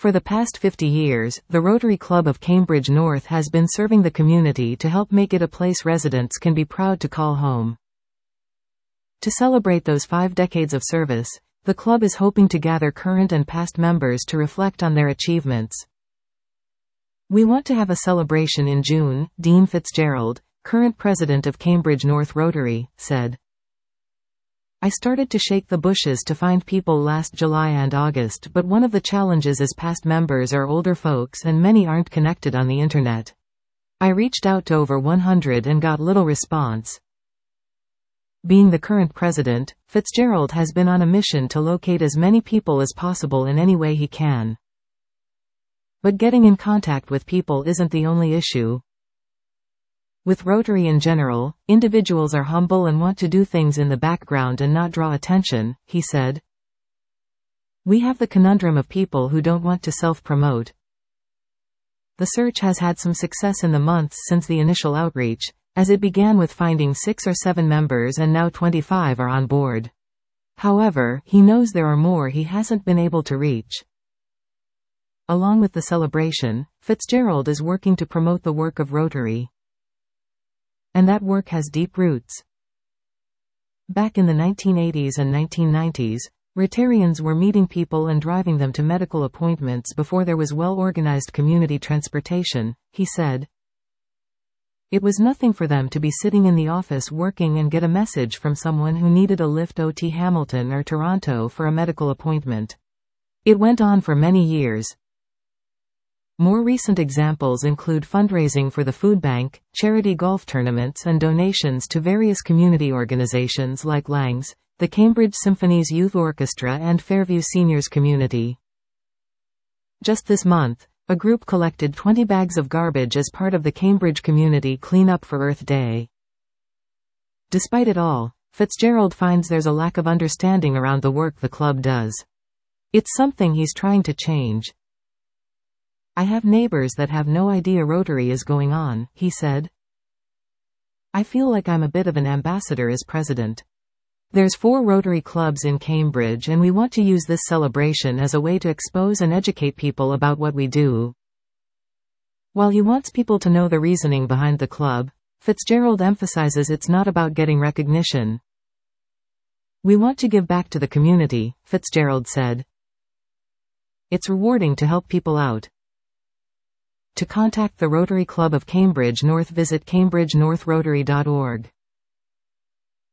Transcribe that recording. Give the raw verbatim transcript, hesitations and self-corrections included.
For the past fifty years, the Rotary Club of Cambridge North has been serving the community to help make it a place residents can be proud to call home. To celebrate those five decades of service, the club is hoping to gather current and past members to reflect on their achievements. "We want to have a celebration in June," Dean Fitzgerald, current president of Cambridge North Rotary, said. "I started to shake the bushes to find people last July and August, but one of the challenges is past members are older folks and many aren't connected on the internet. I reached out to over one hundred and got little response." Being the current president, Fitzgerald has been on a mission to locate as many people as possible in any way he can. But getting in contact with people isn't the only issue. With Rotary in general, individuals are humble and want to do things in the background and not draw attention, he said. "We have the conundrum of people who don't want to self-promote. The search has had some success in the months since the initial outreach, as it began with finding six or seven members and now twenty-five are on board. However, he knows there are more he hasn't been able to reach." Along with the celebration, Fitzgerald is working to promote the work of Rotary. And that work has deep roots. Back in the nineteen eighties and nineteen nineties, Rotarians were meeting people and driving them to medical appointments before there was well-organized community transportation, he said. It was nothing for them to be sitting in the office working and get a message from someone who needed a lift to Hamilton or Toronto for a medical appointment. It went on for many years. More recent examples include fundraising for the food bank, charity golf tournaments and donations to various community organizations like Langs, the Cambridge Symphony's Youth Orchestra and Fairview Seniors Community. Just this month, a group collected twenty bags of garbage as part of the Cambridge Community Clean Up for Earth Day. Despite it all, Fitzgerald finds there's a lack of understanding around the work the club does. It's something he's trying to change. "I have neighbors that have no idea Rotary is going on," he said. "I feel like I'm a bit of an ambassador as president. There's four Rotary clubs in Cambridge and we want to use this celebration as a way to expose and educate people about what we do." While he wants people to know the reasoning behind the club, Fitzgerald emphasizes it's not about getting recognition. "We want to give back to the community," Fitzgerald said. "It's rewarding to help people out." To contact the Rotary Club of Cambridge North, visit cambridge north rotary dot org.